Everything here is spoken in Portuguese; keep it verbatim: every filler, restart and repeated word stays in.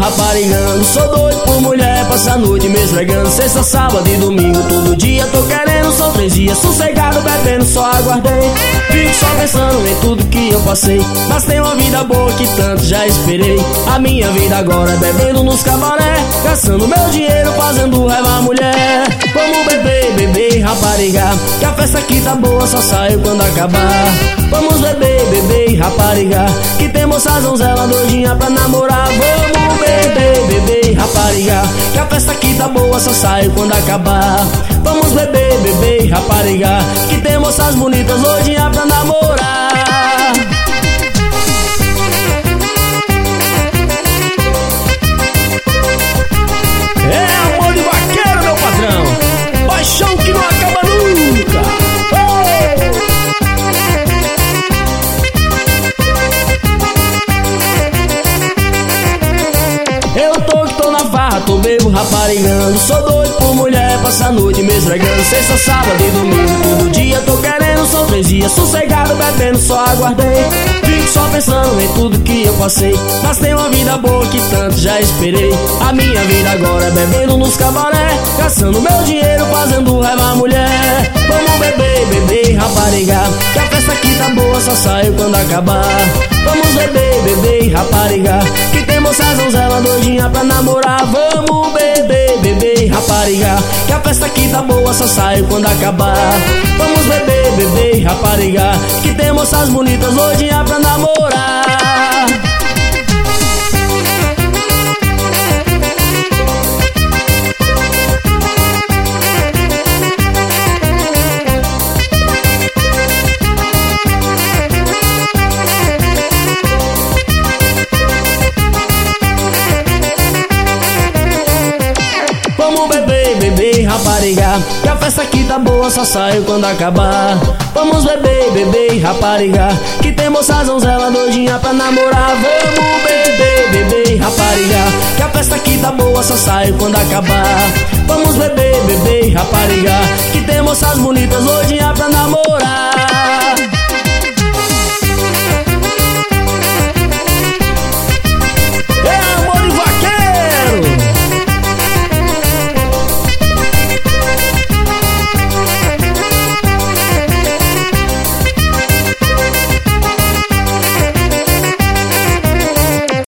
raparigando. Sou doido por mulher, passa a noite me esfregando. Sexta, sábado e domingo, todo dia tô querendo. São três dias sossegado, bebendo, só aguardei. Fico só pensando em tudo que eu passei, mas tem uma vida boa que tanto já esperei. A minha vida agora é bebendo nos cabaré, gastando meu dinheiro, fazendo raiva a mulher. Vamos beber, beber, rapariga, que a festa aqui tá boa, só saio quando acabar. Vamos beber, beber, rapariga, que tem moça donzela doidinha pra namorar. Vamos beber, beber, rapariga, que a festa aqui tá boa, só saio quando acabar. Vamos beber, beber, rapariga, que tem moças bonitas doidinha pra namorar. É amor de vaqueiro, meu patrão, paixão que não acaba nunca. Oh! Eu tô que tô na farra, tô bebo, raparigando. Sou doido por mulher, passa a noite me esfregando. Sexta, sábado e domingo, todo dia tô querendo. São três dias sossegado, bebendo, só aguardei. Fico só pensando em tudo que eu passei, mas tem uma vida boa que tanto já esperei. A minha vida agora é bebendo nos cabaré, gastando meu dinheiro, fazendo raiva a mulher. Vamos beber, beber, rapariga, que a festa aqui tá boa, só saio quando acabar. Vamos beber, beber, rapariga, que tem moças donzela doidinha pra namorar. Vamos beber, beber, rapariga, que a festa aqui tá boa, só saio quando acabar. Vamos beber, beber, rapariga, que tem moças bonitas doidinha pra namorar. Vamos beber, beber, rapariga, que a festa aqui tá boa, só saio quando acabar. Vamos beber, beber, rapariga, que tem moças donzela doidinha pra namorar. Vamos beber, beber, rapariga, que a festa aqui tá boa, só saio quando acabar. Vamos beber, beber, rapariga, que tem moças bonitas doidinha.